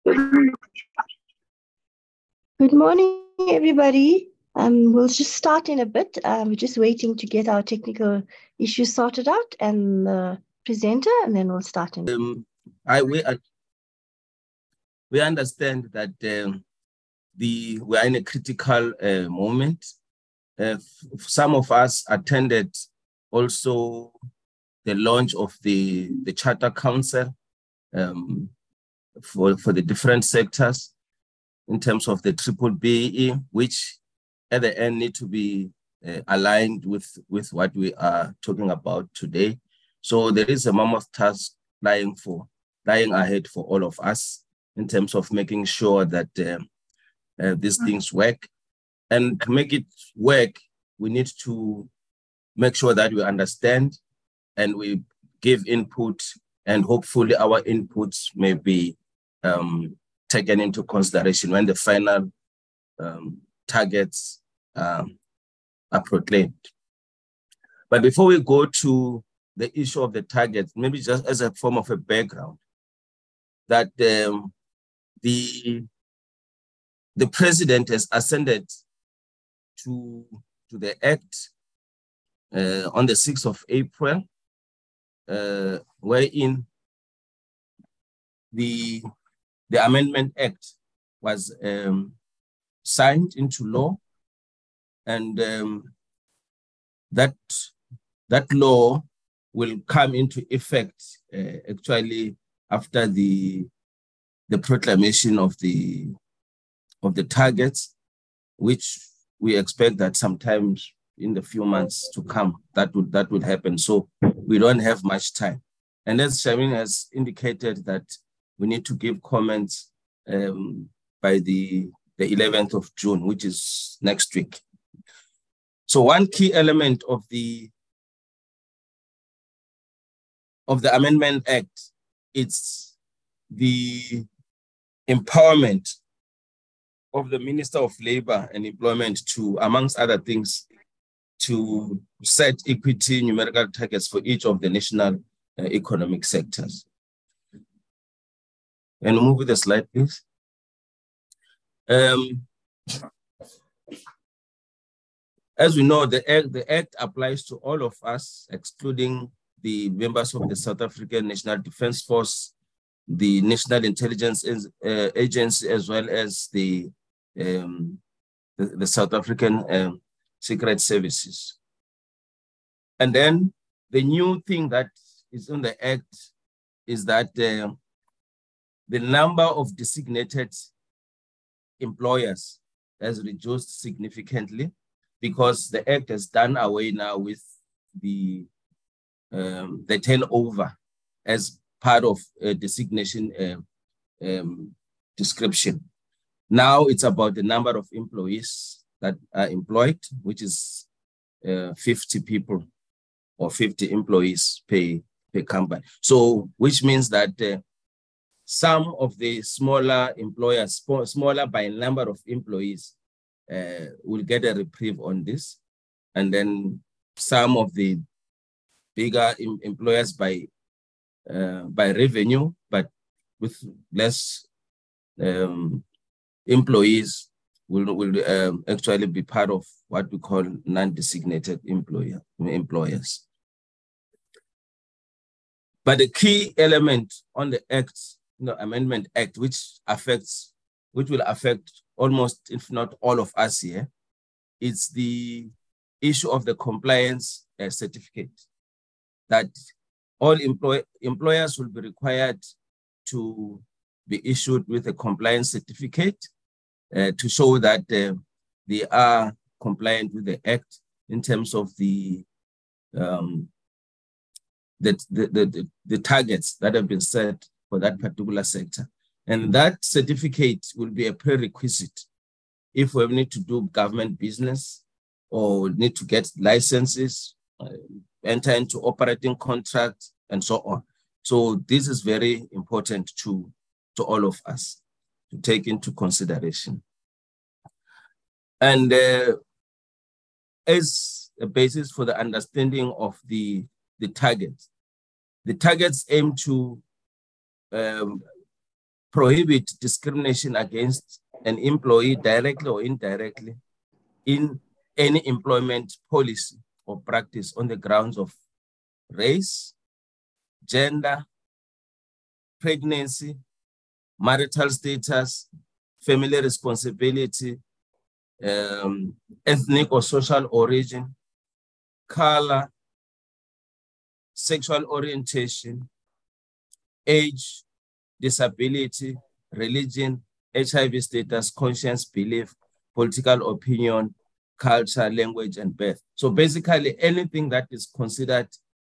Good morning, everybody. We'll just start in a bit. We're just waiting to get our technical issues sorted out and the presenter, and then we'll start in. We understand that we are in a critical moment. Some of us attended also the launch of the Charter Council for the different sectors in terms of the triple BE, which at the end need to be aligned with what we are talking about today. So there is a mammoth task lying ahead for all of us in terms of making sure that these things work. And to make it work, we need to make sure that we understand and we give input, and hopefully our inputs may be taken into consideration when the final targets are proclaimed. But before we go to the issue of the targets, maybe just as a form of a background, that the president has ascended to the act on the 6th of April, wherein the Amendment Act was signed into law, and that law will come into effect actually after the proclamation of the targets, which we expect that sometimes in the few months to come that would happen. So we don't have much time. And as Shamin has indicated, that we need to give comments by the 11th of June, which is next week. So one key element of the Amendment Act, it's the empowerment of the Minister of Labor and Employment to, amongst other things, to set equity numerical targets for each of the national economic sectors. And move with the slide, please. As we know, the act applies to all of us, excluding the members of the South African National Defence Force, the National Intelligence Agency, as well as the South African Secret Services. And then the new thing that is in the act is that the number of designated employers has reduced significantly, because the act has done away now with the turnover as part of a designation description. Now it's about the number of employees that are employed, which is 50 people or 50 employees per company. So, which means that some of the smaller employers, smaller by number of employees, will get a reprieve on this. And then some of the bigger employers by revenue, but with less employees, will actually be part of what we call non-designated employers. But the key element on the act, Amendment Act, which will affect almost, if not all of us here, it's the issue of the compliance certificate, that all employers will be required to be issued with a compliance certificate to show that they are compliant with the act in terms of the targets that have been set for that particular sector. And that certificate will be a prerequisite if we need to do government business or need to get licenses, enter into operating contracts, and so on. So this is very important to all of us to take into consideration. And as a basis for the understanding of the targets aim to prohibit discrimination against an employee directly or indirectly in any employment policy or practice on the grounds of race, gender, pregnancy, marital status, family responsibility, ethnic or social origin, color, sexual orientation, age, disability, religion, HIV status, conscience, belief, political opinion, culture, language, and birth. So basically anything that is considered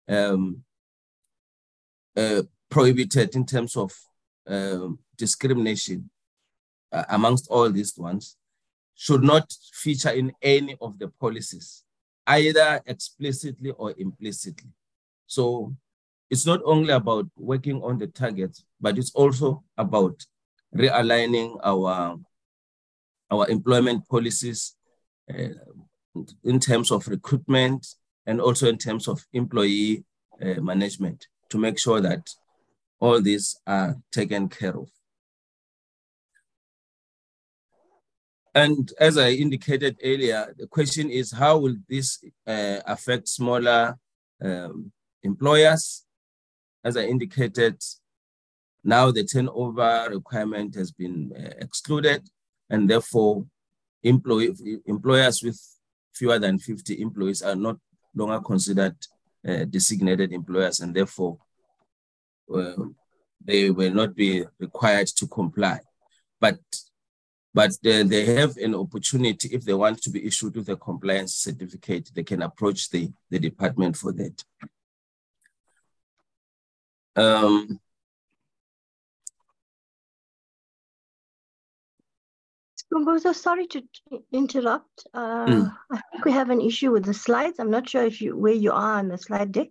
prohibited in terms of discrimination amongst all these ones should not feature in any of the policies, either explicitly or implicitly. So it's not only about working on the targets, but it's also about realigning our employment policies in terms of recruitment and also in terms of employee management to make sure that all these are taken care of. And as I indicated earlier, the question is, how will this affect smaller employers? As I indicated, now the turnover requirement has been excluded, and therefore employers with fewer than 50 employees are not longer considered designated employers, and therefore they will not be required to comply. But they have an opportunity, if they want to be issued with a compliance certificate, they can approach the department for that. Gumbuzo, sorry to interrupt. I think we have an issue with the slides. I'm not sure if where you are on the slide deck.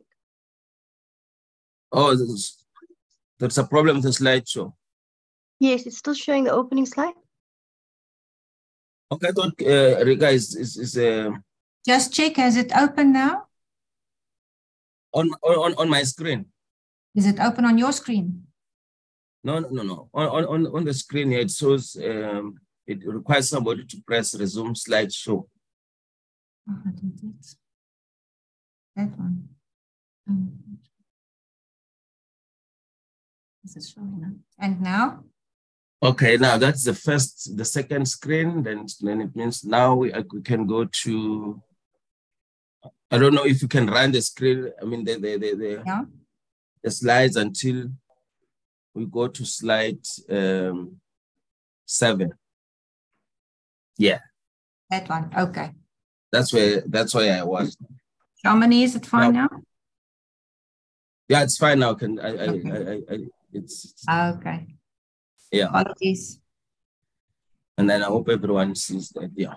Oh, there's a problem with the slideshow. Yes, it's still showing the opening slide. Okay, I thought Rika is just check, has it open now? On my screen. Is it open on your screen? No. On the screen here, it shows it requires somebody to press resume slideshow. Oh, I did it. That one. Is it showing now? And now? Okay, now that's the second screen. Then it means now we can go to. I don't know if you can run the screen. I mean the slides until we go to slide 7. Yeah. That one. Okay. That's where I was. How many is it fine now? Yeah, it's fine now. It's okay. Yeah. Apologies. And then I hope everyone sees that. Yeah.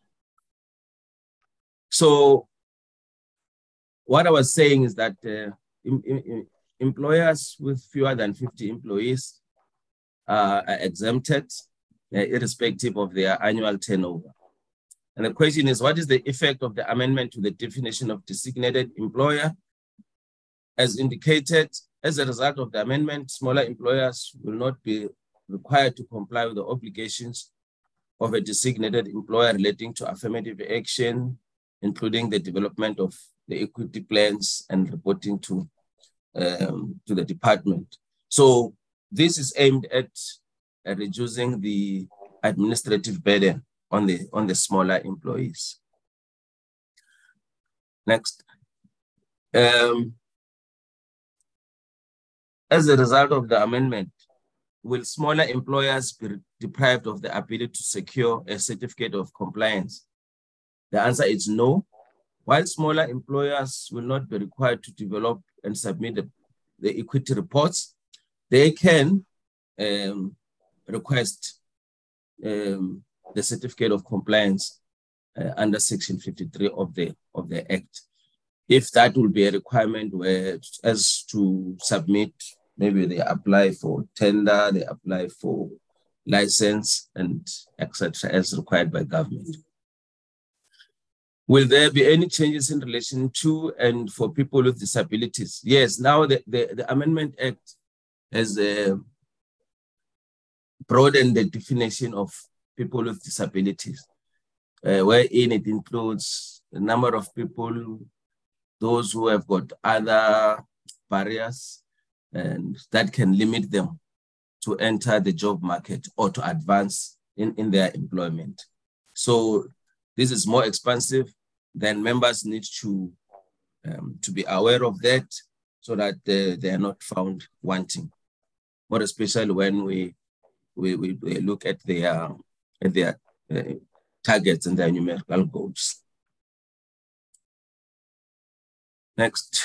So what I was saying is that employers with fewer than 50 employees are exempted, irrespective of their annual turnover. And the question is, what is the effect of the amendment to the definition of designated employer? As indicated, as a result of the amendment, smaller employers will not be required to comply with the obligations of a designated employer relating to affirmative action, including the development of the equity plans and reporting to the department. So this is aimed at reducing the administrative burden on the smaller employees. Next. As a result of the amendment, will smaller employers be deprived of the ability to secure a certificate of compliance? The answer is no. While smaller employers will not be required to develop and submit the equity reports, they can request the certificate of compliance under Section 53 of the Act. If that will be a requirement where as to submit, maybe they apply for tender, they apply for license, and etc. as required by government. Will there be any changes in relation to and for people with disabilities? Yes, now the Amendment Act has broadened the definition of people with disabilities, wherein it includes a number of people, those who have got other barriers, and that can limit them to enter the job market or to advance in their employment. So this is more expansive. Then members need to be aware of that so that they are not found wanting, more especially when we look at their targets and their numerical goals. Next.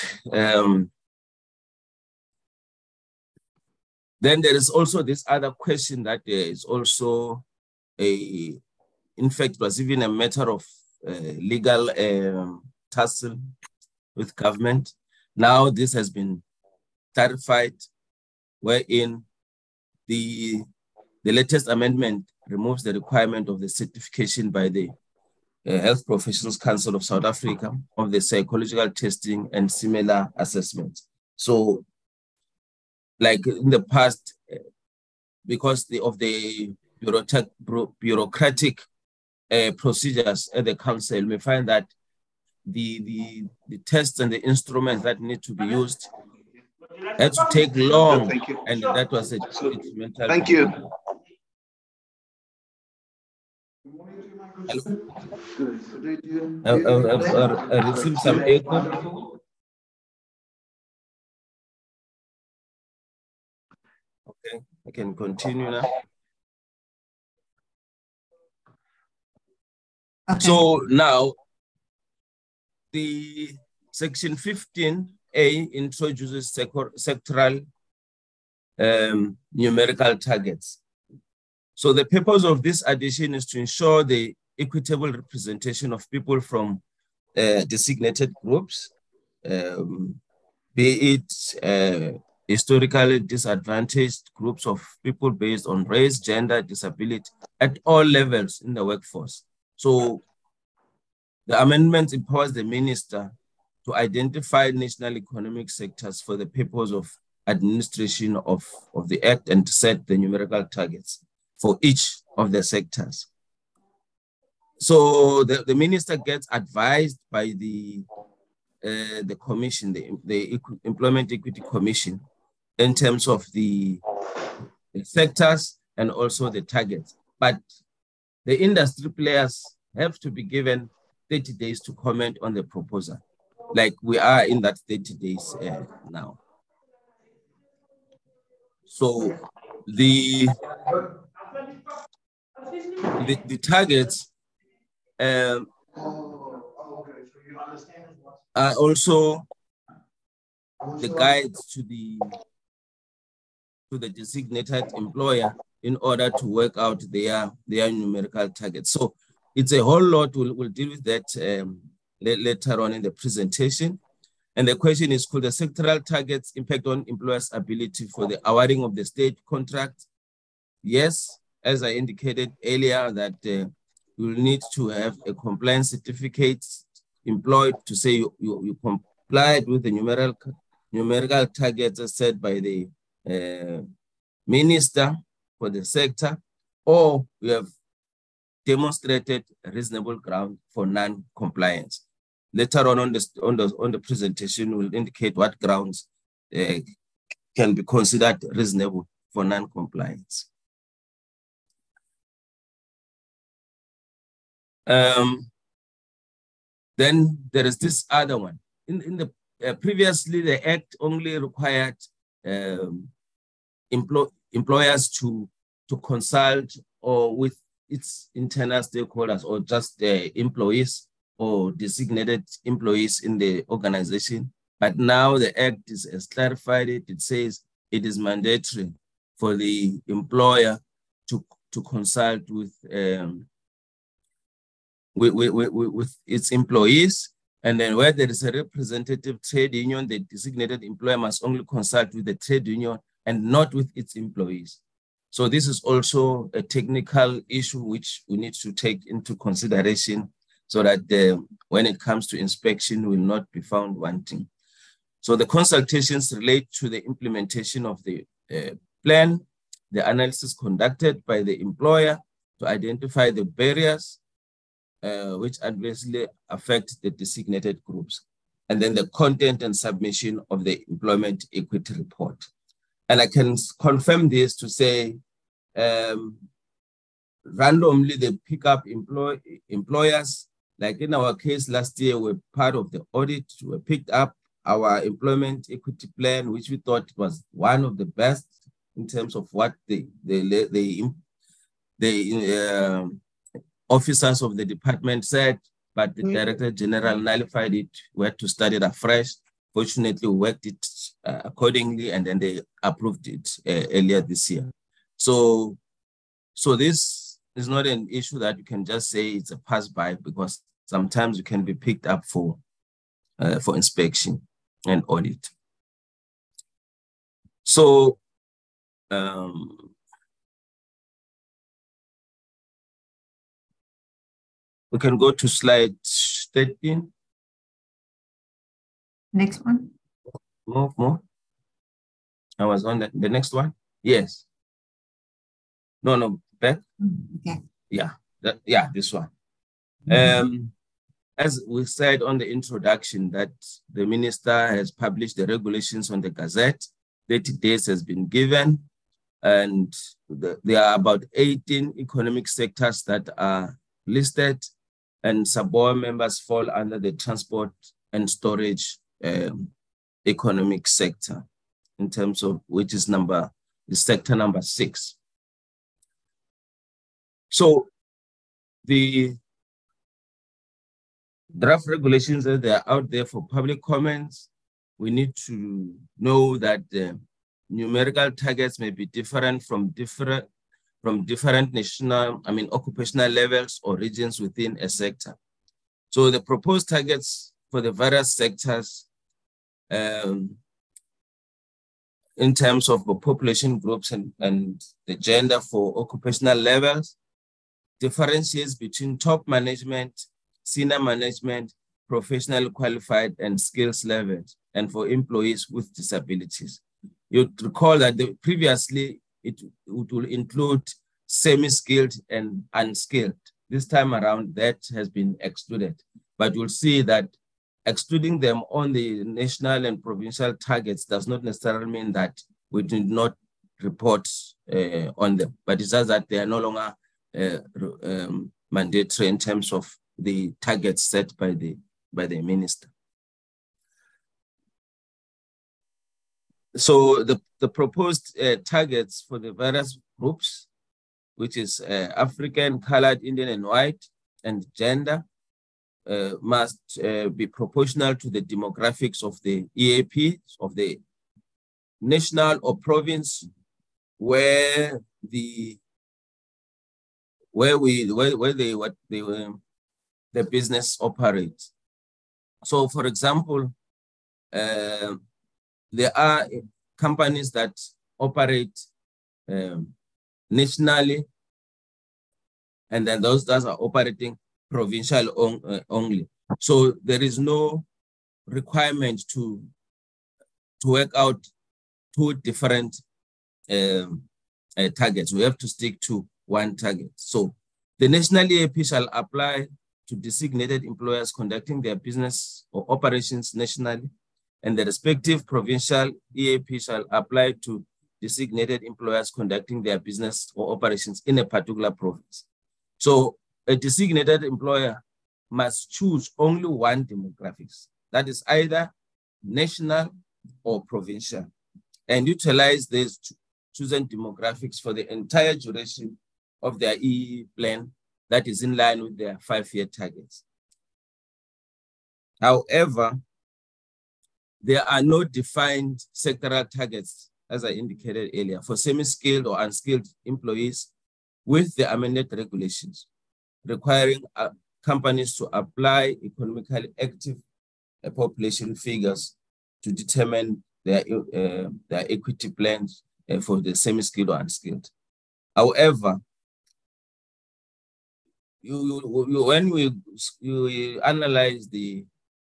Then there is also this other question that is also in fact, was even a matter of legal tussle with government. Now this has been clarified, wherein the latest amendment removes the requirement of the certification by the Health Professionals Council of South Africa of the psychological testing and similar assessments. So, like in the past, because of the bureaucratic procedures at the council, we find that the tests and the instruments that need to be used had to take long, and that was a detrimental. Thank you. I received some echo. Okay, I can continue now. Okay. So now, the section 15A introduces sectoral numerical targets. So the purpose of this addition is to ensure the equitable representation of people from designated groups, be it historically disadvantaged groups of people based on race, gender, disability, at all levels in the workforce. So the amendment empowers the minister to identify national economic sectors for the purpose of administration of the Act and to set the numerical targets for each of the sectors. So the minister gets advised by the commission, the Employment Equity Commission, in terms of the sectors and also the targets. But the industry players have to be given 30 days to comment on the proposal, like we are in that 30 days now. So the targets are also the guides to the designated employer in order to work out their numerical targets. So it's a whole lot. We'll deal with that later on in the presentation. And the question is, could the sectoral targets impact on employers' ability for the awarding of the state contract? Yes, as I indicated earlier, that you will need to have a compliance certificate employed to say you complied with the numerical targets as set by the minister for the sector, or you have demonstrated a reasonable ground for non-compliance. Later on the presentation, we'll indicate what grounds can be considered reasonable for non-compliance. Then there is this other one. In the previously, the Act only required employers to consult or with its internal stakeholders or just employees or designated employees in the organization. But now the Act has clarified it. It says it is mandatory for the employer to consult with its employees. And then where there is a representative trade union, the designated employer must only consult with the trade union and not with its employees. So this is also a technical issue which we need to take into consideration so that when it comes to inspection, will not be found wanting. So the consultations relate to the implementation of the plan the analysis conducted by the employer to identify the barriers which adversely affect the designated groups, and then the content and submission of the employment equity report. And I can confirm this to say randomly they pick up employers. Like in our case last year, we're part of the audit. We picked up our employment equity plan, which we thought was one of the best in terms of what the officers of the department said, but the Director General nullified it. We had to study it afresh. Fortunately, we worked it accordingly, and then they approved it earlier this year. So this is not an issue that you can just say it's a pass-by, because sometimes you can be picked up for inspection and audit. So we can go to slide 13. Next one. More. I was on the next one. Yes. No, back. Okay. Yeah, this one. As we said on the introduction, that the minister has published the regulations on the Gazette. 30 days has been given, and there are about 18 economic sectors that are listed, and SABOA members fall under the transport and storage economic sector, in terms of which is sector number 6. So the draft regulations that they are out there for public comments, we need to know that the numerical targets may be different from different occupational levels or regions within a sector. So the proposed targets for the various sectors in terms of the population groups and the gender for occupational levels differentiates between top management, senior management, professional qualified, and skills levels, and for employees with disabilities. You'd recall that previously it will include semi-skilled and unskilled. This time around, that has been excluded. But you'll see that excluding them on the national and provincial targets does not necessarily mean that we did not report on them, but it says that they are no longer mandatory in terms of the targets set by the minister. So the proposed targets for the various groups, which is African, colored, Indian, and white, and gender, must be proportional to the demographics of the EAP, of the national or province where the business operates. So, for example, there are companies that operate nationally, and then those that are operating provincial only. So there is no requirement to work out two different targets. We have to stick to one target. So the national EAP shall apply to designated employers conducting their business or operations nationally, and the respective provincial EAP shall apply to designated employers conducting their business or operations in a particular province. So a designated employer must choose only one demographics, that is either national or provincial, and utilize these chosen demographics for the entire duration of their EE plan that is in line with their 5-year targets. However, there are no defined sectoral targets, as I indicated earlier, for semi-skilled or unskilled employees with the amended regulations, requiring companies to apply economically active population figures to determine their equity plans for the semi-skilled or unskilled. However, when you analyze the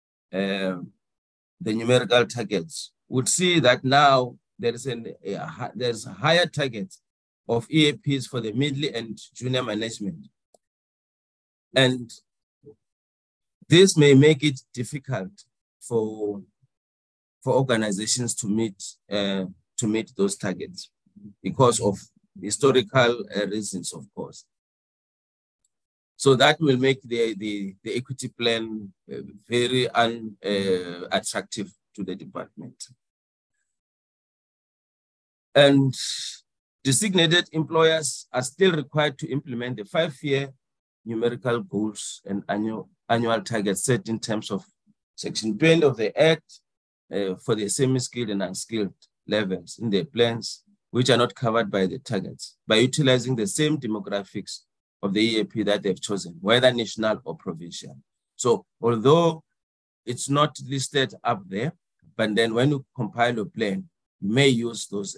numerical targets, would see that now there's higher targets of EAPs for the middle and junior management. And this may make it difficult for organizations to meet those targets because of historical reasons, of course. So that will make the equity plan very unattractive to the department. And designated employers are still required to implement the 5-year numerical goals and annual targets set in terms of Section 20 of the Act for the semi-skilled and unskilled levels in their plans, which are not covered by the targets, by utilizing the same demographics of the EAP that they've chosen, whether national or provincial. So although it's not listed up there, but then when you compile a plan, you may use those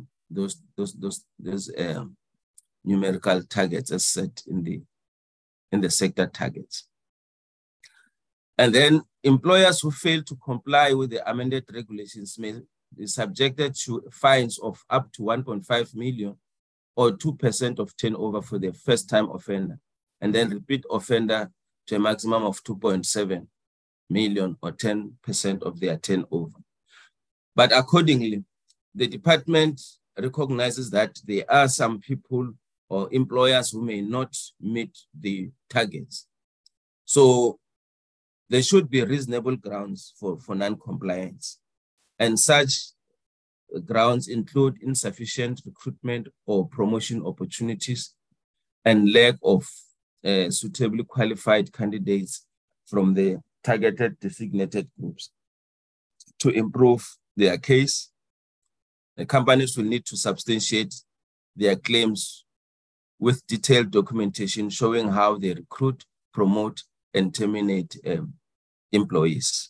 numerical targets as set in the sector targets. And then employers who fail to comply with the amended regulations may be subjected to fines of up to 1.5 million or 2% of turnover for the first-time offender, and then repeat offender to a maximum of 2.7 million or 10% of their turnover. But accordingly, the department recognizes that there are some people or employers who may not meet the targets. So there should be reasonable grounds for non-compliance. And such grounds include insufficient recruitment or promotion opportunities and lack of suitably qualified candidates from the targeted designated groups. To improve their case, the companies will need to substantiate their claims with detailed documentation showing how they recruit, promote, and terminate employees.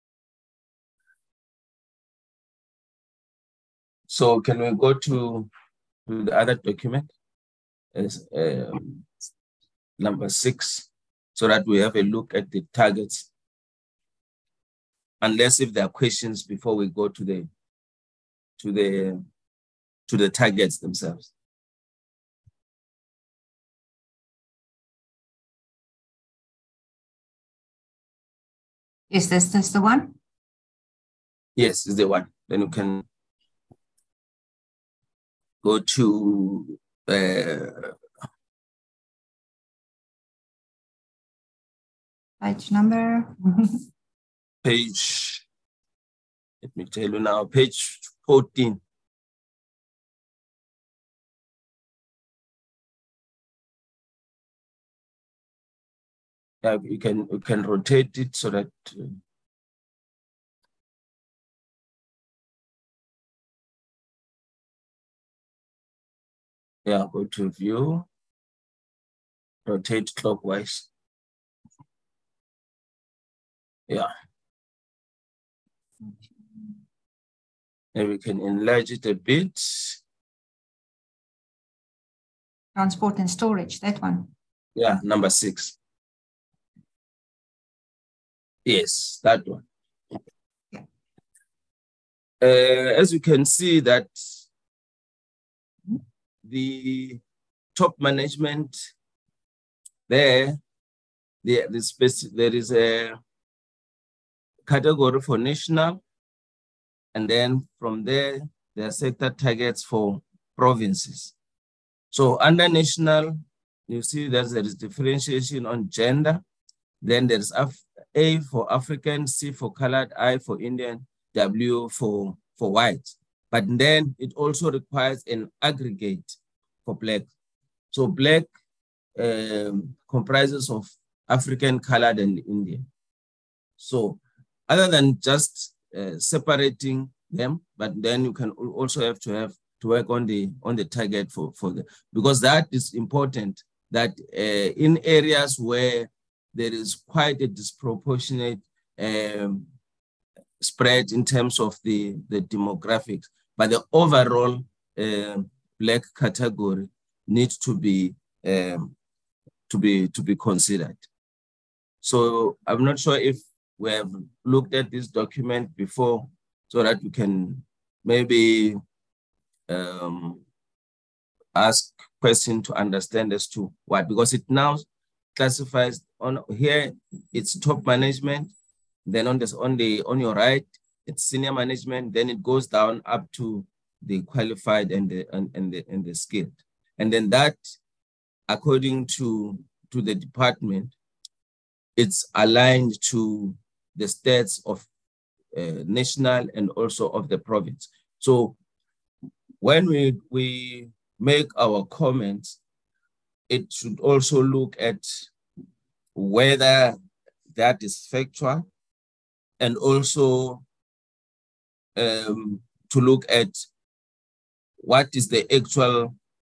So can we go to the other document, number 6, so that we have a look at the targets, unless if there are questions before we go to the targets themselves. Is this the one? Yes, it's the one. Then you can go to page number. Page, let me tell you now, page 14. Yeah, you can rotate it so that yeah, go to view, rotate clockwise. Yeah. And we can enlarge it a bit. Transport and storage, that one. Yeah, number 6. Yes, that one. Yeah. As you can see that the top management there is a category for national, and then from there are sector targets for provinces. So under national, you see that there is differentiation on gender. Then there's A for African, C for colored, I for Indian, W for white. But then it also requires an aggregate for Black. So Black comprises of African, colored, and Indian. So other than just separating them, but then you can also have to work on the target for the, because that is important, that in areas where there is quite a disproportionate spread in terms of the demographics, but the overall Black category needs to be considered. So I'm not sure if we have looked at this document before, so that we can maybe ask question to understand as to what, because it now classifies on here, it's top management, then on your right, it's senior management, then it goes down up to the qualified and the skilled. And then that, according to the department, it's aligned to the stats of national and also of the province. So when we make our comments, it should also look at whether that is factual, and also to look at what is the actual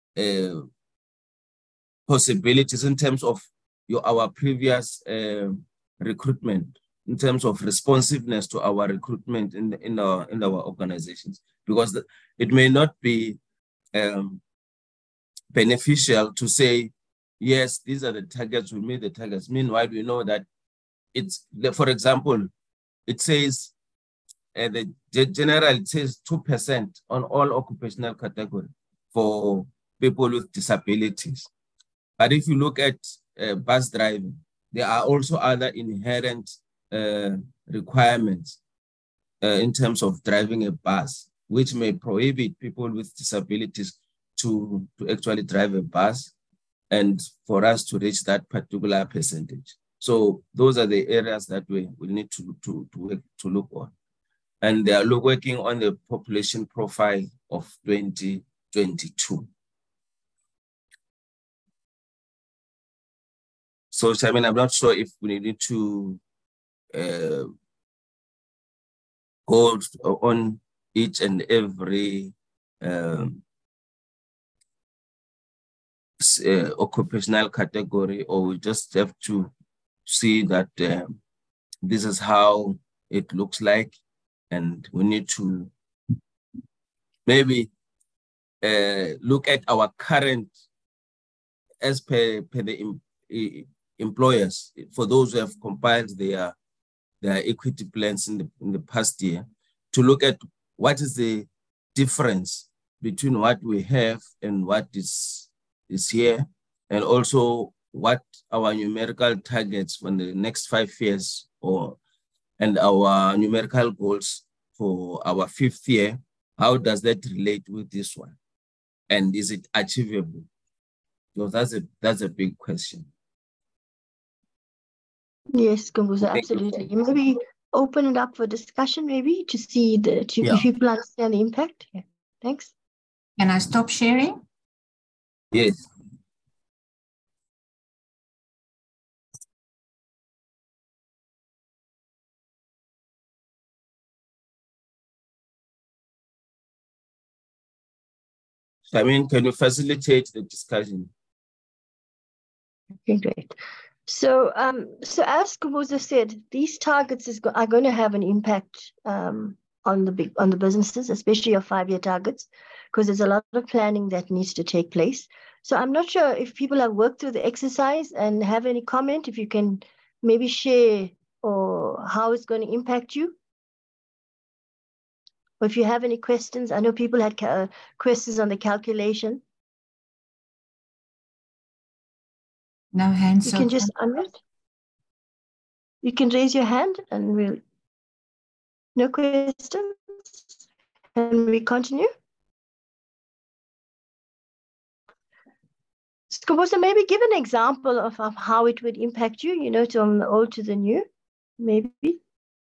possibilities in terms of our previous recruitment, in terms of responsiveness to our recruitment in our organizations, because it may not be beneficial to say, yes, these are the targets, we meet the targets. Meanwhile, we know that it's, for example, it says, generally it says 2% on all occupational category for people with disabilities. But if you look at bus driving, there are also other inherent requirements in terms of driving a bus, which may prohibit people with disabilities to actually drive a bus, and for us to reach that particular percentage. So those are the areas that we need to look on. And they are working on the population profile of 2022. So, Chairman, I'm not sure if we need to go on each and every occupational category, or we just have to see that this is how it looks like, and we need to maybe look at our current, as per the employers, for those who have compiled their equity plans in the past year, to look at what is the difference between what we have and what is here, and also what our numerical targets for the next 5 years, and our numerical goals for our 5th year. How does that relate with this one? And is it achievable? So that's a big question. Yes, Kumbuza, absolutely. Maybe open it up for discussion, maybe, to see if people understand the impact. Yeah. Thanks. Can I stop sharing? Yes. I mean, can you facilitate the discussion? Okay, great. So, as Kumbuza said, these targets are going to have an impact on the businesses, especially your 5-year targets, because there's a lot of planning that needs to take place. So I'm not sure if people have worked through the exercise and have any comment, if you can maybe share or how it's going to impact you. Or if you have any questions, I know people had questions on the calculation. No hands. You can just unmute. You can raise your hand and we'll. No questions? Can we continue? Kumbuza, maybe give an example of how it would impact you, from the old to the new, maybe.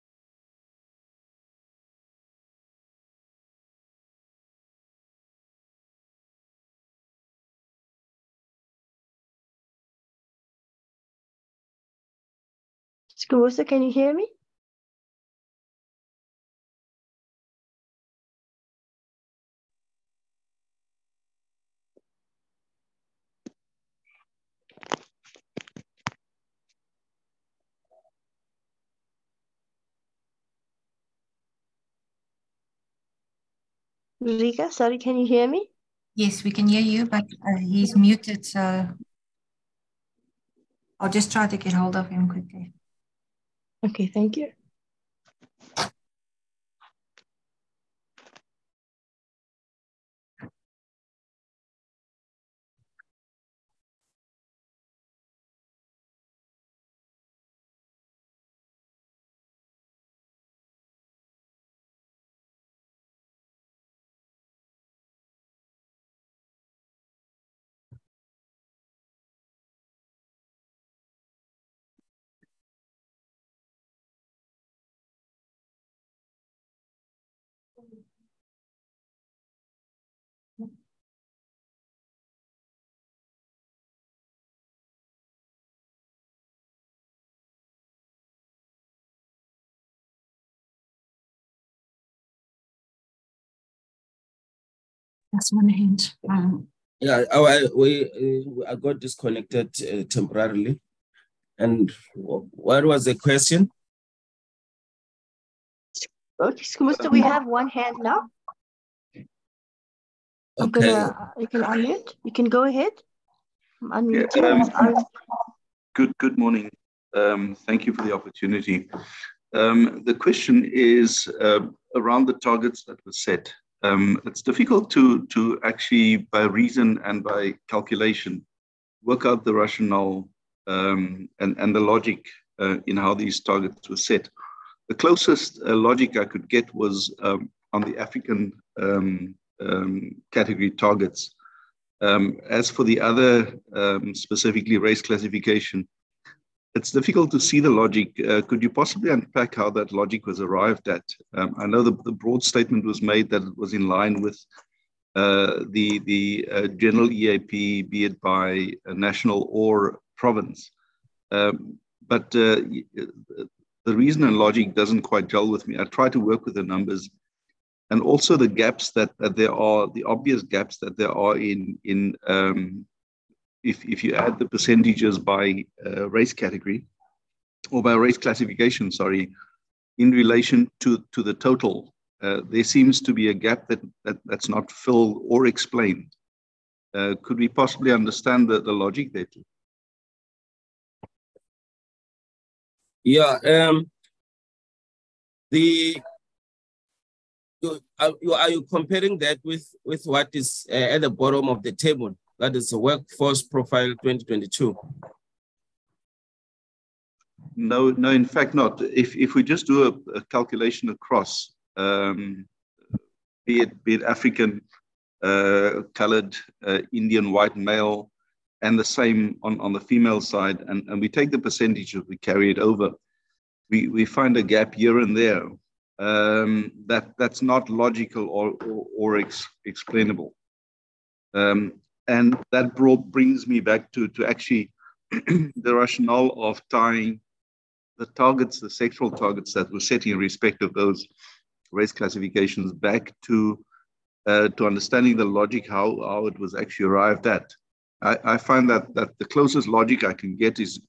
Kumbuza, can you hear me? Rika, sorry, can you hear me? Yes, we can hear you, but he's muted, so I'll just try to get hold of him quickly. Okay, thank you. That's one hand. Yeah, I got disconnected temporarily. And what was the question? Okay, Skhumbuzo, we have one hand now. Okay. You can unmute. You can go ahead. Unmute. Good morning. Thank you for the opportunity. The question is around the targets that were set. It's difficult to actually, by reason and by calculation, work out the rationale and the logic in how these targets were set. The closest logic I could get was on the African category targets. As for the other, specifically race classification, it's difficult to see the logic. Could you possibly unpack how that logic was arrived at? I know the broad statement was made that it was in line with the general EAP, be it by a national or province. But the reason and logic doesn't quite gel with me. I try to work with the numbers and also the gaps that there are, the obvious gaps that there are in if you add the percentages by race category or by race classification, sorry, in relation to the total, there seems to be a gap that's not filled or explained. Could we possibly understand the logic there too? Yeah, are you comparing that with what is at the bottom of the table? That is the workforce profile 2022. No, in fact not. If we just do a calculation across, be it African, colored, Indian, white, male, and the same on the female side, and we take the percentages, we carry it over, we find a gap here and there that's not logical or explainable. And that brings me back to actually the rationale of tying the targets, the sectoral targets that were set in respect of those race classifications back to understanding the logic, how it was actually arrived at. I find that the closest logic I can get is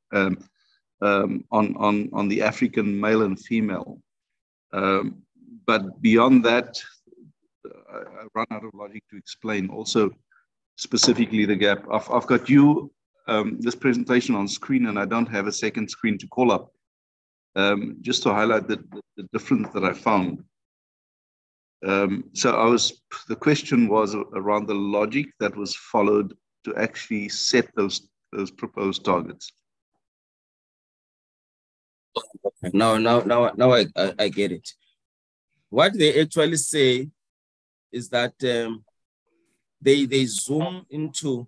on the African male and female. But beyond that, I run out of logic to explain also specifically the gap. I've got this presentation on screen, and I don't have a second screen to call up, just to highlight the difference that I found. So the question was around the logic that was followed to actually set those proposed targets. Okay. Now I get it. What they actually say is that they zoom into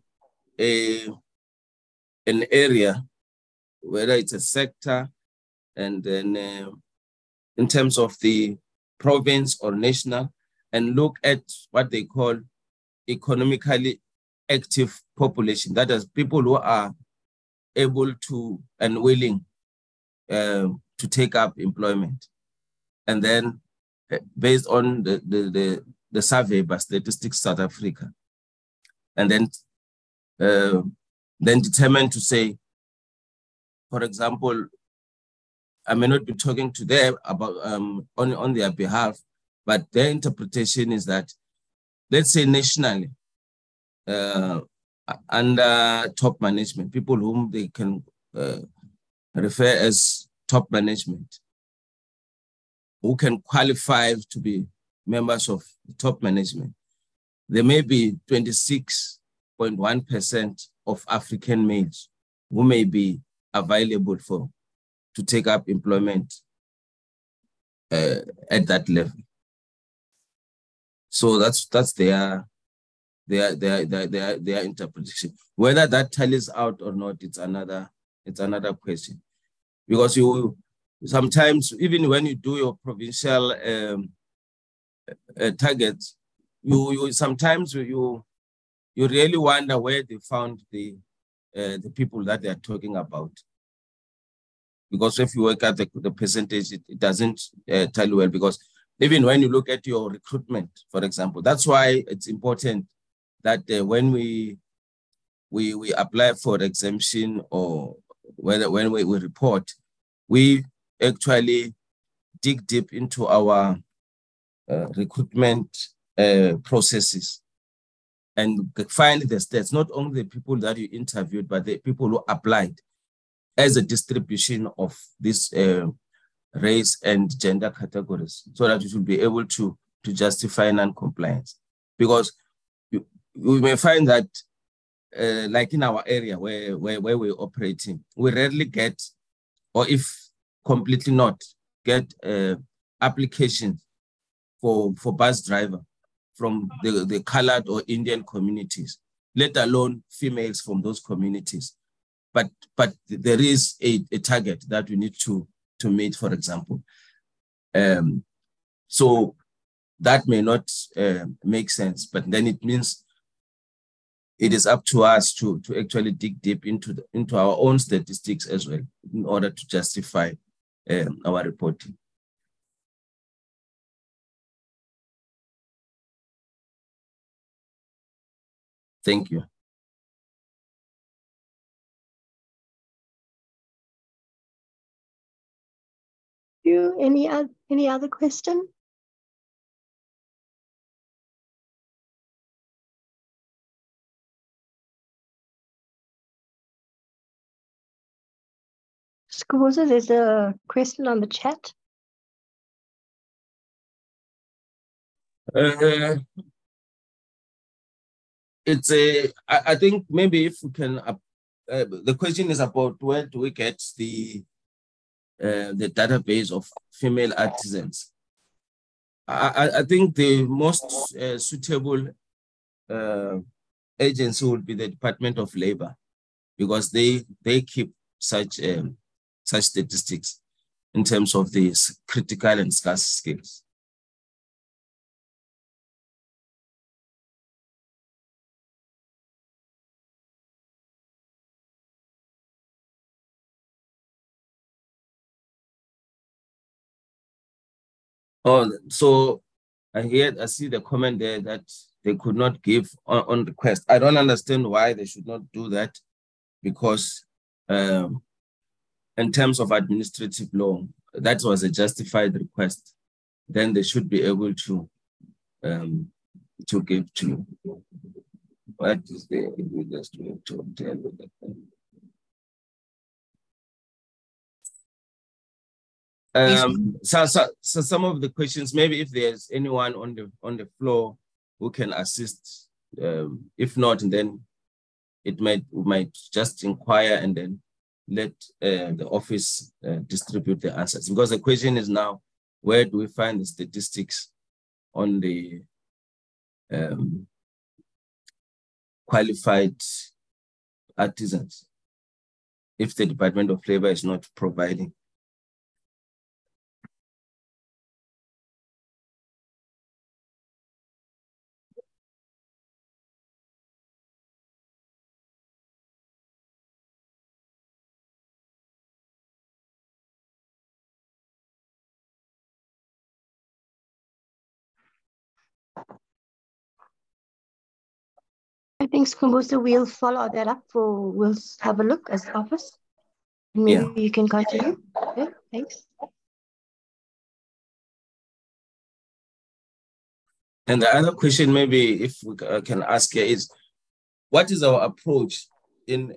an area, whether it's a sector, and then in terms of the province or national, and look at what they call economically active population. That is, people who are able to and willing to take up employment. And then based on the survey by Statistics South Africa, and then determined to say, for example, I may not be talking to them about on their behalf, but their interpretation is that, let's say nationally, under top management, people whom they can refer as top management, who can qualify to be members of top management, there may be 26.1% of African males who may be available to take up employment at that level. So that's their interpretation. Whether that tallies out or not, it's another question. Because you sometimes, even when you do your provincial targets, you sometimes you really wonder where they found the people that they are talking about. Because if you work at the percentage, it doesn't tell you well, because even when you look at your recruitment, for example, that's why it's important that when we apply for exemption, or when we report, we actually dig deep into our recruitment processes and find the stats, not only the people that you interviewed, but the people who applied, as a distribution of this race and gender categories, so that you should be able to justify non-compliance. Because you may find that like in our area where we're operating, we rarely get, or if completely not, get applications for bus driver from the colored or Indian communities, let alone females from those communities. But there is a target that we need to meet, for example. So that may not make sense, but then it means it is up to us to actually dig deep into our own statistics as well, in order to justify our reporting. Thank you. Any other question? Skuboza, there's a question on the chat. It's I think maybe if we can, the question is about where do we get the database of female artisans. I think the most suitable agency would be the Department of Labor, because they keep such statistics in terms of these critical and scarce skills. Oh, so I see the comment there that they could not give on request. I don't understand why they should not do that, because in terms of administrative law, that was a justified request. Then they should be able to give to you. What is the just to tell you that? So some of the questions, maybe if there's anyone on the floor who can assist, if not, then we might just inquire and then let the office distribute the answers. Because the question is now, where do we find the statistics on the qualified artisans if the Department of Labor is not providing? I think, Skuboza, we'll follow that up. We'll have a look as office. Maybe you can continue. Okay, thanks. And the other question, maybe if we can ask here, is what is our approach in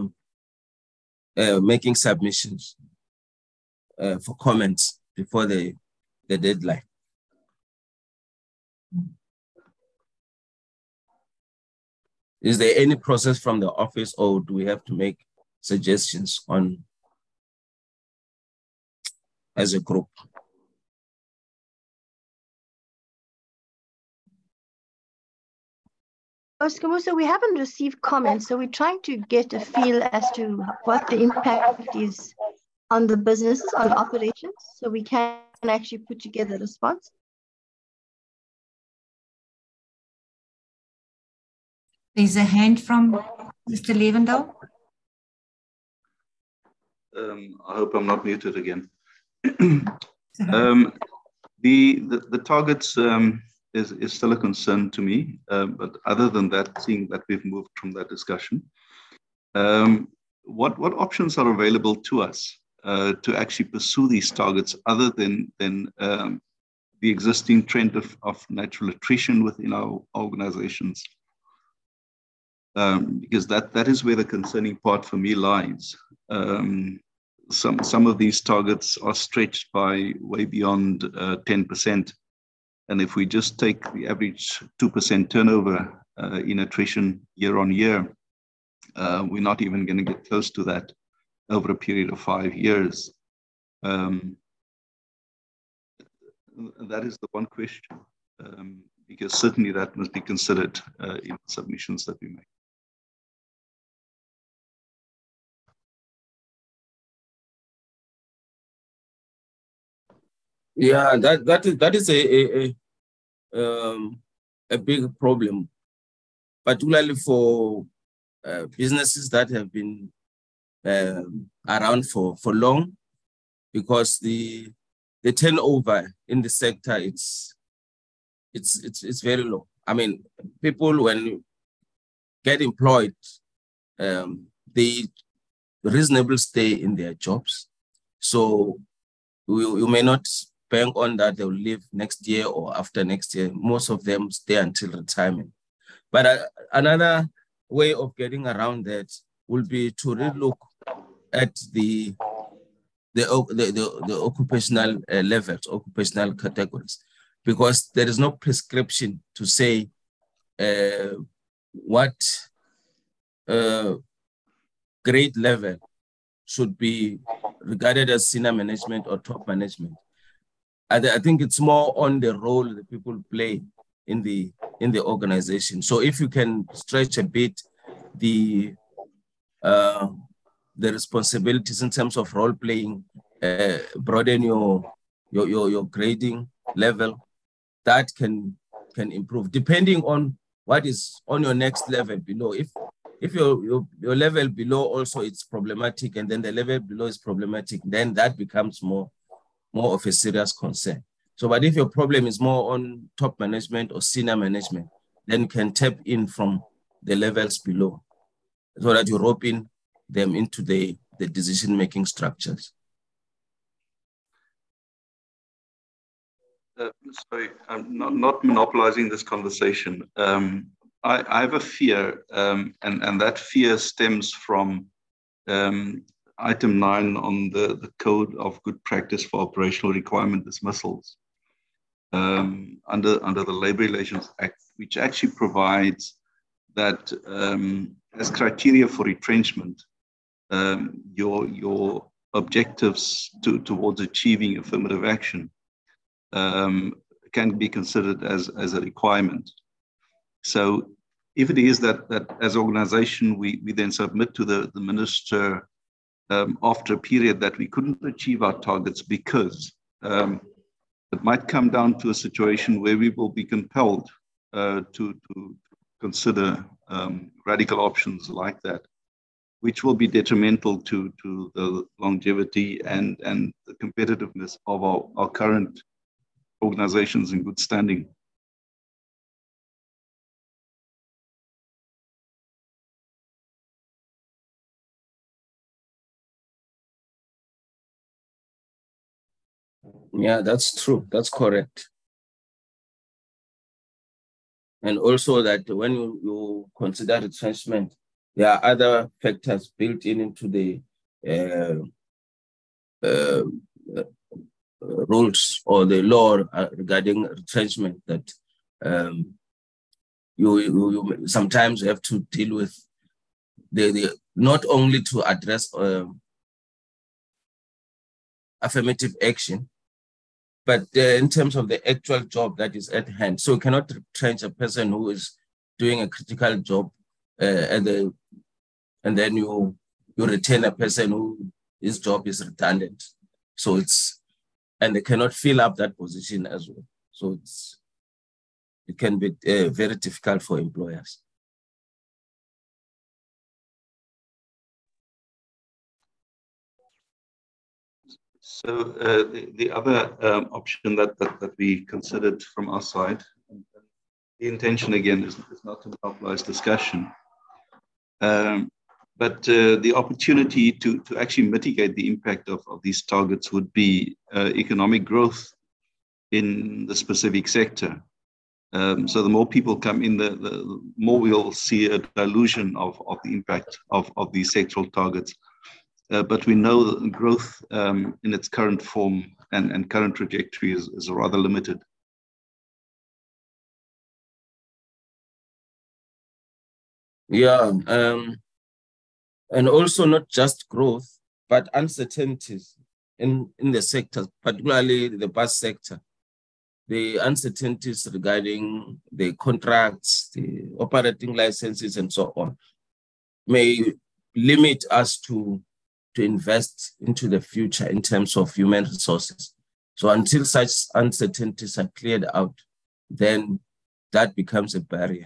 making submissions for comments before the deadline? Is there any process from the office, or do we have to make suggestions as a group? So we haven't received comments, so we're trying to get a feel as to what the impact is on the businesses, on operations, so we can actually put together a response. There's a hand from Mr. Levendal. I hope I'm not muted again. The targets is still a concern to me, but other than that, seeing that we've moved from that discussion, what options are available to us to actually pursue these targets other than the existing trend of natural attrition within our organizations? Because that is where the concerning part for me lies. Some of these targets are stretched by way beyond 10%. And if we just take the average 2% turnover in attrition year on year, we're not even going to get close to that over a period of 5 years. That is the one question, because certainly that must be considered in submissions that we make. Yeah, that is a big problem, particularly for businesses that have been around for long, because the turnover in the sector it's very low. I mean, people when you get employed, they reasonably stay in their jobs, so you may not bank on that they will leave next year or after next year. Most of them stay until retirement. But another way of getting around that will be to relook at the occupational levels, occupational categories, because there is no prescription to say what grade level should be regarded as senior management or top management. I think it's more on the role that people play in the organization. So if you can stretch a bit the responsibilities in terms of role playing, broaden your grading level, that can improve depending on what is on your next level below. If your level below also it's problematic, and then the level below is problematic, then that becomes more of a serious concern. So, but if your problem is more on top management or senior management, then you can tap in from the levels below so that you rope in them into the decision-making structures. Sorry, I'm not monopolizing this conversation. I have a fear, and that fear stems from item 9 on the Code of Good Practice for Operational Requirement Dismissals under the Labor Relations Act, which actually provides that as criteria for retrenchment, your objectives towards achieving affirmative action can be considered as a requirement. So if it is that as an organization, we then submit to the minister after a period that we couldn't achieve our targets because it might come down to a situation where we will be compelled to consider radical options like that, which will be detrimental to the longevity and the competitiveness of our current organizations in good standing. Yeah, that's true. That's correct. And also that when you consider retrenchment, there are other factors built into the rules or the law regarding retrenchment that you sometimes have to deal with the not only to address affirmative action, but in terms of the actual job that is at hand. So you cannot retrench a person who is doing a critical job and then you retain a person who his job is redundant. So and they cannot fill up that position as well. So it can be very difficult for employers. So the other option that we considered from our side, the intention again is not to monopolize discussion, but the opportunity to actually mitigate the impact of these targets would be economic growth in the specific sector. So the more people come in, the more we'll see a dilution of the impact of these sectoral targets. But we know that growth in its current form and current trajectory is rather limited. Yeah, and also not just growth, but uncertainties in the sector, particularly the bus sector. The uncertainties regarding the contracts, the operating licenses, and so on, may limit us to invest into the future in terms of human resources. So until such uncertainties are cleared out, then that becomes a barrier.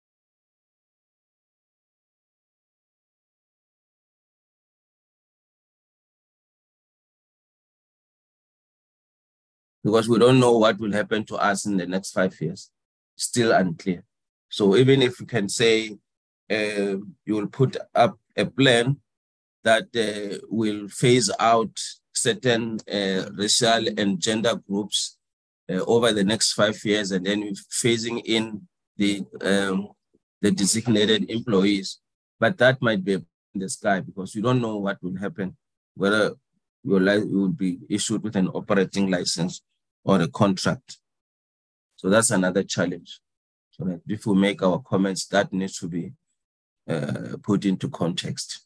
Because we don't know what will happen to us in the next 5 years, still unclear. So even if you can say you will put up a plan that will phase out certain racial and gender groups over the next 5 years, and then phasing in the designated employees. But that might be in the sky because you don't know what will happen, whether you will be issued with an operating license or a contract. So that's another challenge. So that if we make our comments, that needs to be put into context.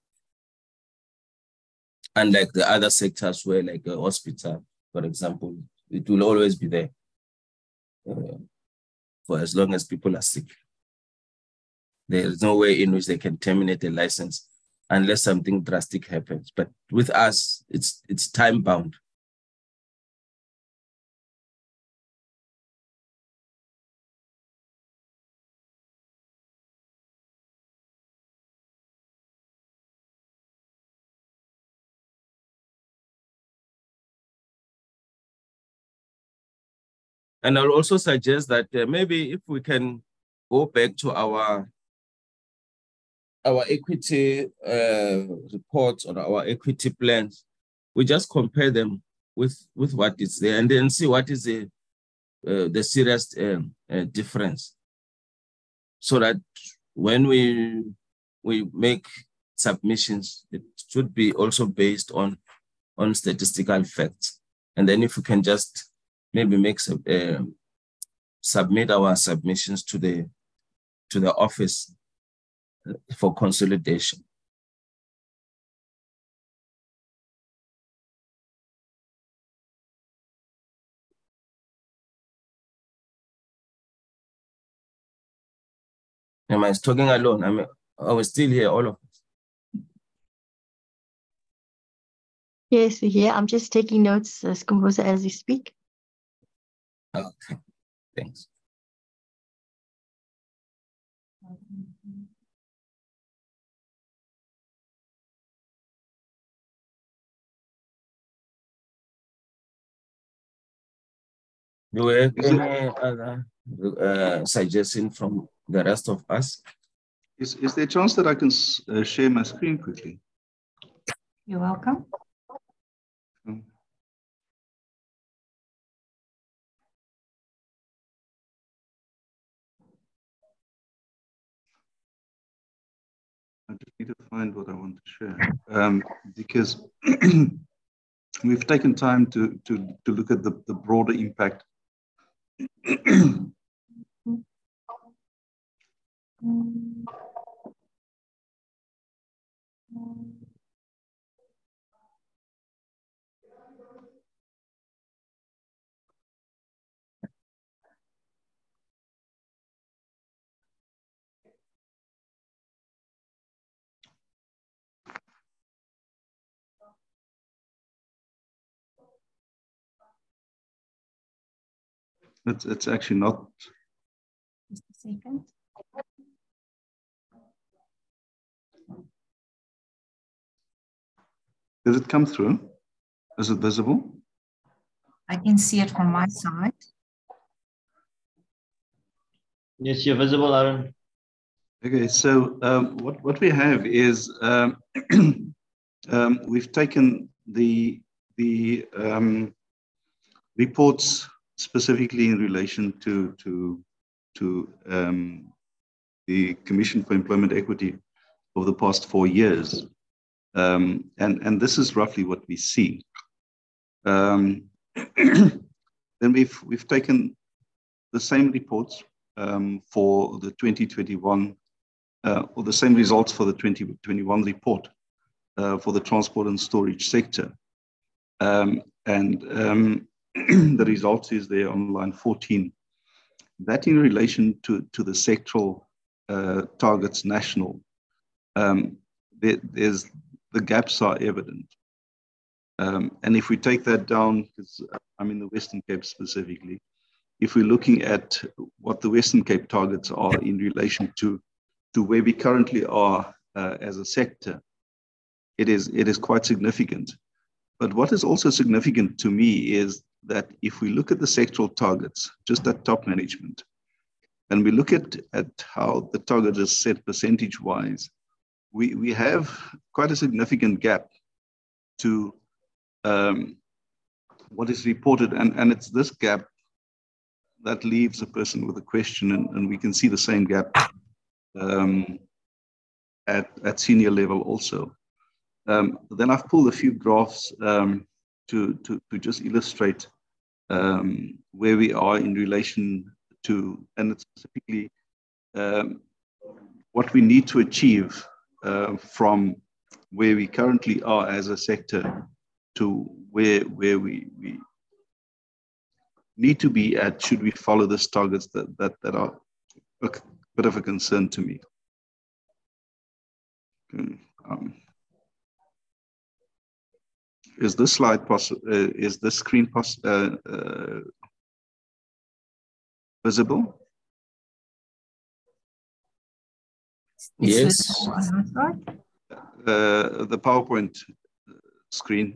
Unlike the other sectors where, like a hospital, for example, it will always be there for as long as people are sick. There is no way in which they can terminate a license unless something drastic happens. But with us, it's time bound. And I'll also suggest that maybe if we can go back to our equity reports or our equity plans, we just compare them with what is there and then see what is the serious difference. So that when we make submissions, it should be also based on statistical facts. And then if we can just maybe submit our submissions to the office for consolidation. Am I talking alone? I was still here, all of us. Yes, we're here. I'm just taking notes, Skhumbuzo, as you speak. Okay, thanks. Do we have any other suggestion from the rest of us? Is there a chance that I can share my screen quickly? You're welcome. I just need to find what I want to share because we've taken time to look at the broader impact. It's actually not. Just a second. Did it come through? Is it visible? I can see it from my side. Yes, you're visible, Aaron. Okay, so what we have is we've taken the reports specifically in relation to the Commission for Employment Equity over the past 4 years, and this is roughly what we see. Then we've taken the same reports for the 2021, or the same results for the 2021 report for the transport and storage sector. The result is there on line 14. That in relation to the sectoral targets national, there's the gaps are evident. And if we take that down, because I'm in the Western Cape specifically, if we're looking at what the Western Cape targets are in relation to where we currently are as a sector, it is quite significant. But what is also significant to me is that if we look at the sectoral targets, just at top management, and we look at how the target is set percentage-wise, we have quite a significant gap to what is reported, and it's this gap that leaves a person with a question, and we can see the same gap at senior level also. Then I've pulled a few graphs to just illustrate where we are in relation to, and it's specifically what we need to achieve from where we currently are as a sector to where we need to be at should we follow these targets that are a bit of a concern to me. Is this slide possible? Is this screen visible? Yes. The PowerPoint screen.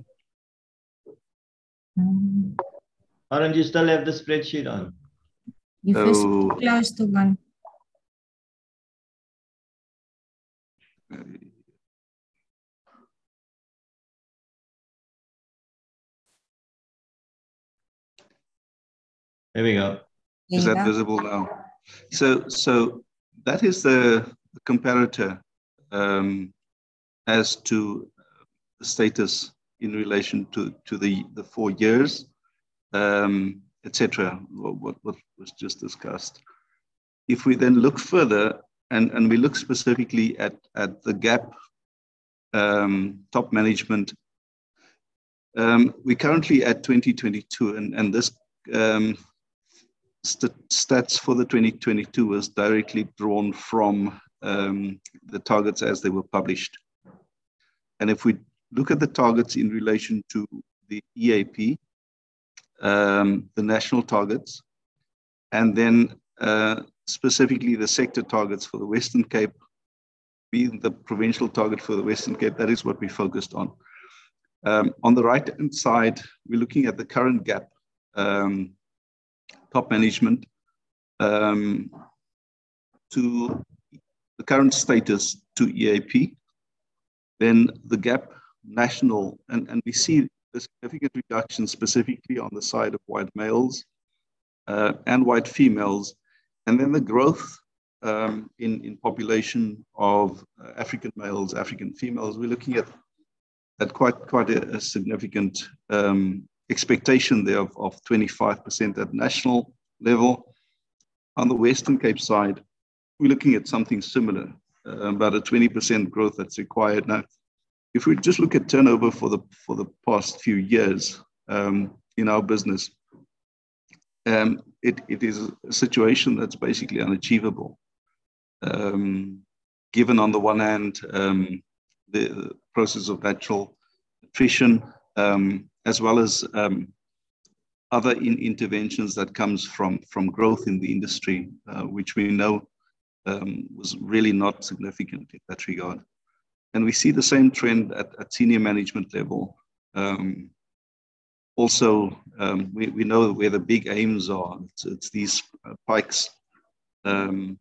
Aaron, you still have the spreadsheet on? You first close to one. There we go. Is that visible now? So that is the comparator as to the status in relation to the 4 years, etc. What was just discussed. If we then look further and we look specifically at the gap, top management, we're currently at 2022, and this stats for the 2022 was directly drawn from the targets as they were published. And if we look at the targets in relation to the EAP, the national targets, and then specifically the sector targets for the Western Cape, being the provincial target for the Western Cape, that is what we focused on. On the right-hand side, we're looking at the current gap, top management, to the current status to EAP, then the gap national, and we see a significant reduction specifically on the side of white males and white females, and then the growth in population of African males, African females. We're looking at quite a significant expectation there of 25% at national level. On the Western Cape side, we're looking at something similar, about a 20% growth that's required. Now, if we just look at turnover for the past few years in our business, it is a situation that's basically unachievable. Given on the one hand, the process of natural attrition, as well as other interventions that comes from growth in the industry, which we know was really not significant in that regard. And we see the same trend at senior management level. Also, we know where the big aims are. It's these pikes in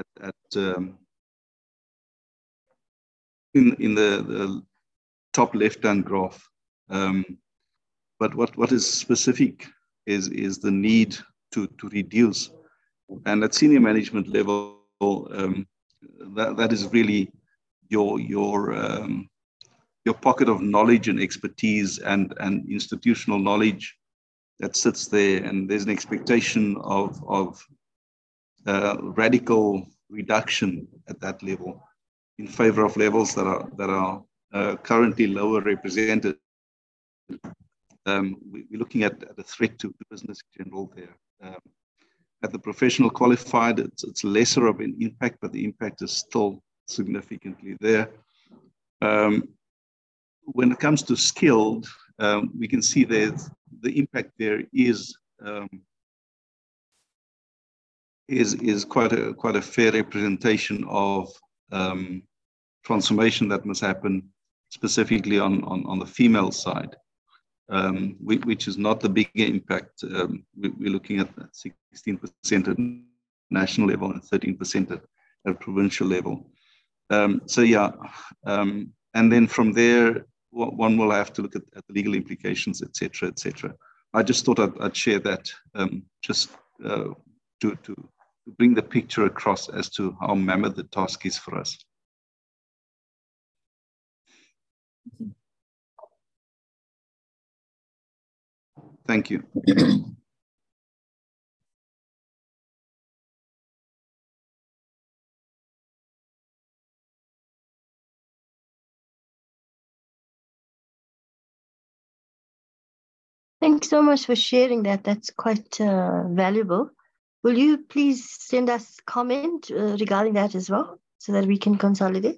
the top left-hand graph. But what is specific is the need to reduce, and at senior management level, that is really your pocket of knowledge and expertise and institutional knowledge that sits there, and there's an expectation of radical reduction at that level in favor of levels that are currently lower represented. We're looking at a threat to business in general there. At the professional qualified, it's lesser of an impact, but the impact is still significantly there. When it comes to skilled, we can see that the impact there is quite a fair representation of transformation that must happen, specifically on the female side, which is not the bigger impact. We're looking at 16% at national level and 13% at provincial level. So yeah, and then from there, one will have to look at the legal implications, etc., etc. I just thought I'd share that just to bring the picture across as to how mammoth the task is for us. Thank you. Thanks so much for sharing that. That's quite valuable. Will you please send us comment regarding that as well, so that we can consolidate?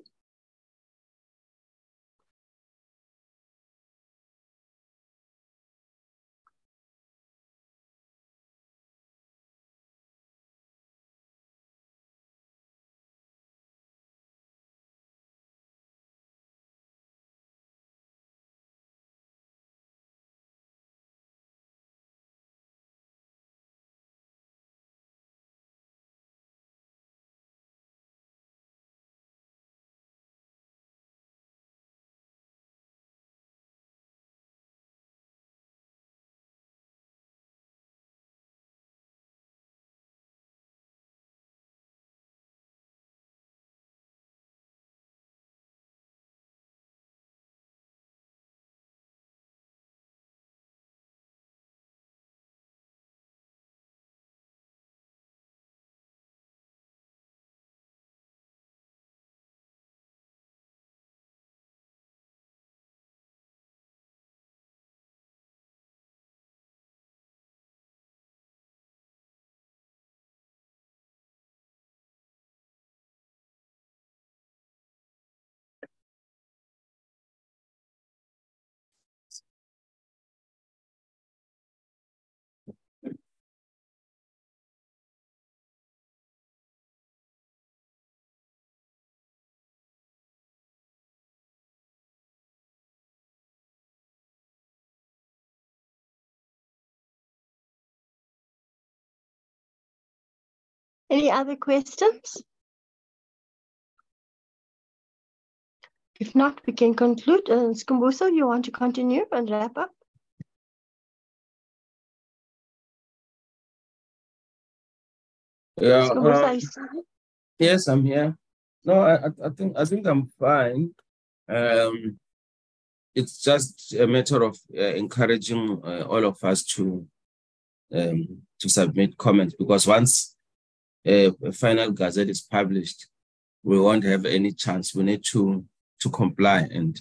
Any other questions? If not, we can conclude. Skhumbuso, you want to continue and wrap up? Yeah. Skhumbuso, are you still here? Yes, I'm here. No, I think I'm fine. It's just a matter of encouraging all of us to submit comments, because once a final gazette is published, we won't have any chance. We need to comply, and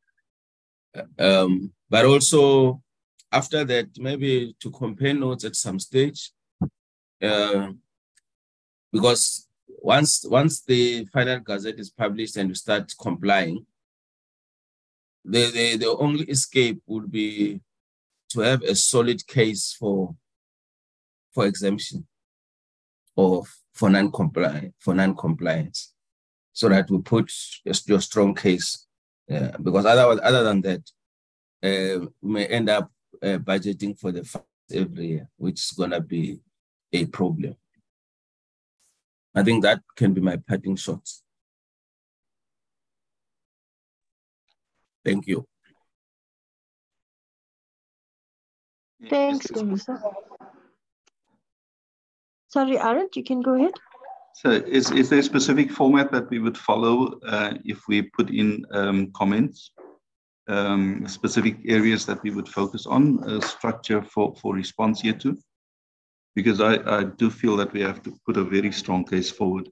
but also after that, maybe to compare notes at some stage, because once the final gazette is published and you start complying, the only escape would be to have a solid case for exemption or for non-compliance, so that we put your strong case, because other than that, we may end up budgeting for the funds every year, which is going to be a problem. I think that can be my parting shots. Thank you. Thanks, Skhumbuso. Sorry, Arend, you can go ahead. So is there a specific format that we would follow if we put in comments, specific areas that we would focus on, a structure for response here too? Because I do feel that we have to put a very strong case forward.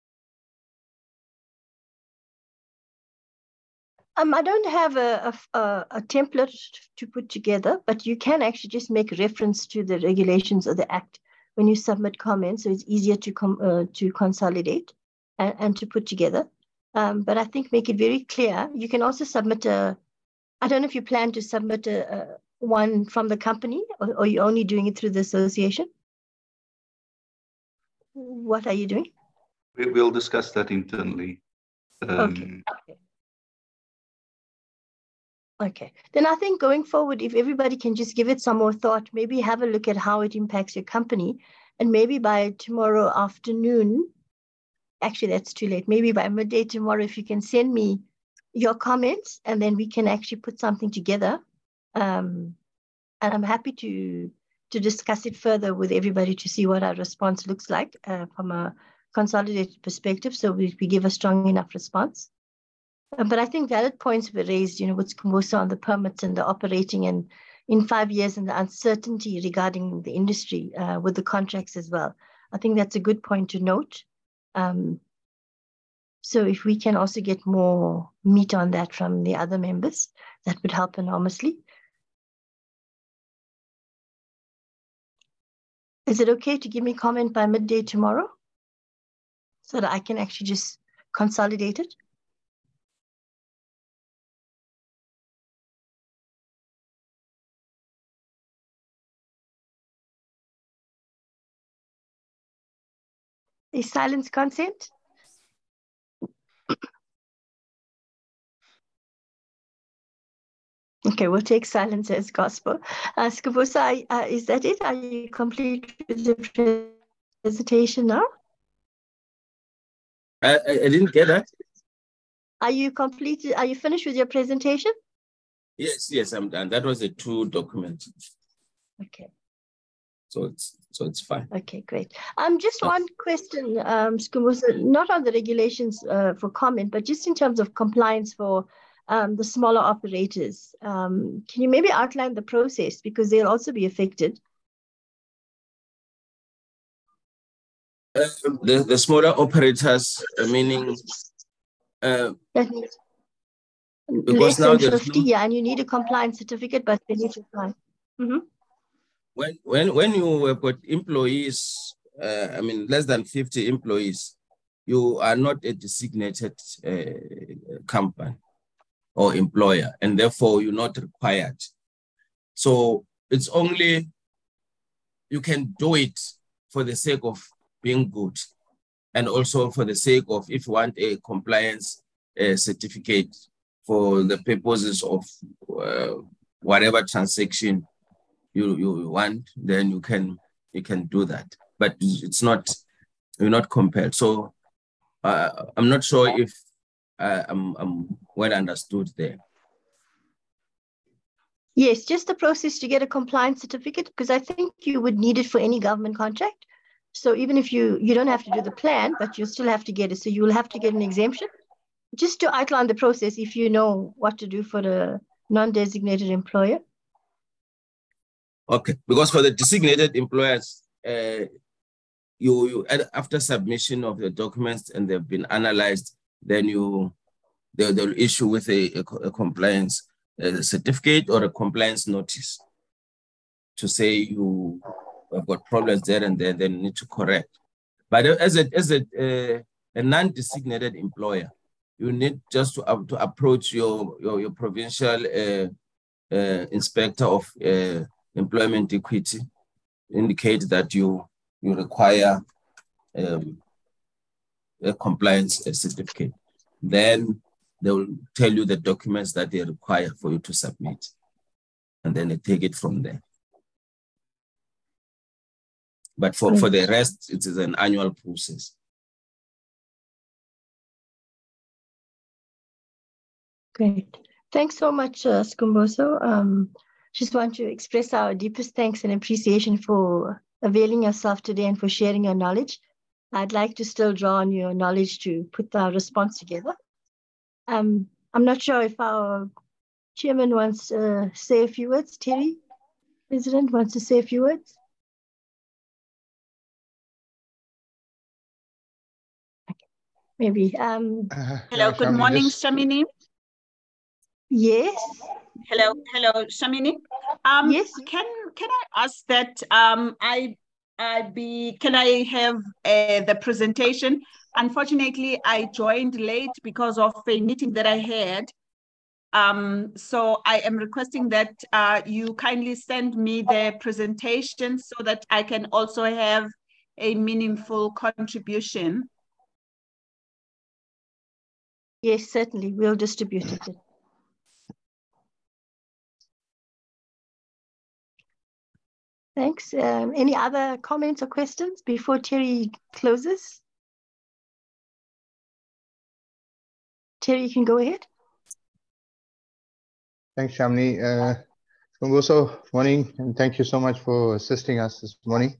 I don't have a template to put together, but you can actually just make reference to the regulations of the Act when you submit comments, so it's easier to consolidate and to put together. But I think make it very clear. You can also submit I don't know if you plan to submit one from the company, or you're only doing it through the association. What are you doing? We'll discuss that internally. Okay. Then I think going forward, if everybody can just give it some more thought, maybe have a look at how it impacts your company, and maybe by tomorrow afternoon, actually that's too late, maybe by midday tomorrow, if you can send me your comments, and then we can actually put something together. And I'm happy to discuss it further with everybody to see what our response looks like from a consolidated perspective, so we give a strong enough response. But I think valid points were raised, with Skhumbuso on the permits and the operating, and in 5 years, and the uncertainty regarding the industry with the contracts as well. I think that's a good point to note. So if we can also get more meat on that from the other members, that would help enormously. Is it okay to give me comment by midday tomorrow so that I can actually just consolidate it? Is silence consent? Okay, we'll take silence as gospel. Skhumbuso, is that it? Are you complete with the presentation now? I didn't get that. Are you completed? Are you finished with your presentation? Yes, I'm done. That was the 2 documents. Okay. So it's fine. Okay, great. Just one question, Skhumbuso, not on the regulations for comment, but just in terms of compliance for the smaller operators. Can you maybe outline the process, because they'll also be affected? The smaller operators, meaning That means because less now than there's 50, yeah, and you need a compliance certificate, but they need to apply. Mm-hmm. When you have got employees, less than 50 employees, you are not a designated company or employer, and therefore you're not required. So it's only, you can do it for the sake of being good, and also for the sake of, if you want a compliance certificate for the purposes of whatever transaction you want, then you can do that. But it's not, you're not compelled. So I'm not sure if I'm well understood there. Yes, just the process to get a compliance certificate, because I think you would need it for any government contract. So even if you don't have to do the plan, but you still have to get it. So you will have to get an exemption. Just to outline the process, if you know what to do for the non-designated employer. Okay, because for the designated employers, you after submission of the documents and they've been analyzed, then they'll issue with a compliance certificate or a compliance notice to say you have got problems there and then you need to correct. But as a non-designated employer, you need just to approach your provincial inspector of employment equity, indicate that you require a compliance certificate. Then they will tell you the documents that they require for you to submit. and then they take it from there. But for the rest, it is an annual process. Great. Thanks so much, Skhumbuso. Just want to express our deepest thanks and appreciation for availing yourself today and for sharing your knowledge. I'd like to still draw on your knowledge to put our response together. I'm not sure if our chairman wants to say a few words. Terry, President, wants to say a few words. Maybe. Hello, good morning, Shamini. Yes. Hello, Shamini. Yes. Can I ask that can I have the presentation? Unfortunately, I joined late because of a meeting that I had. So I am requesting that you kindly send me the presentation so that I can also have a meaningful contribution. Yes, certainly. We'll distribute it. Thanks. Any other comments or questions before Terry closes? Terry, you can go ahead. Thanks, Shamini. Skhumbuso, morning, and thank you so much for assisting us this morning.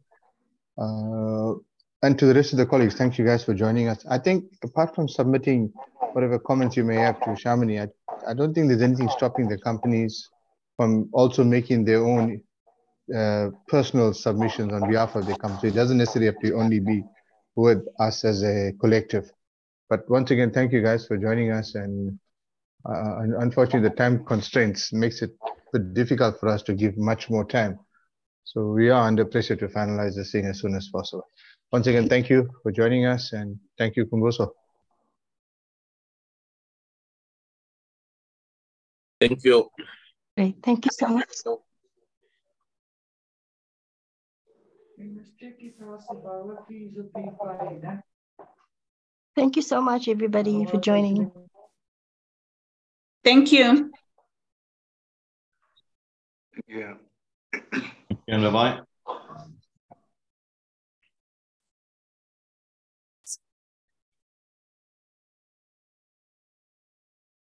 And to the rest of the colleagues, thank you guys for joining us. I think apart from submitting whatever comments you may have to Shamini, I don't think there's anything stopping the companies from also making their own personal submissions on behalf of the company. It doesn't necessarily have to only be with us as a collective. But once again, thank you guys for joining us. And unfortunately, the time constraints makes it a bit difficult for us to give much more time. So we are under pressure to finalize this thing as soon as possible. Once again, thank you for joining us, and thank you, Skhumbuso. Thank you. Great. Thank you so much. Thank you so much, everybody, for joining. Thank you. Yeah. Bye-bye.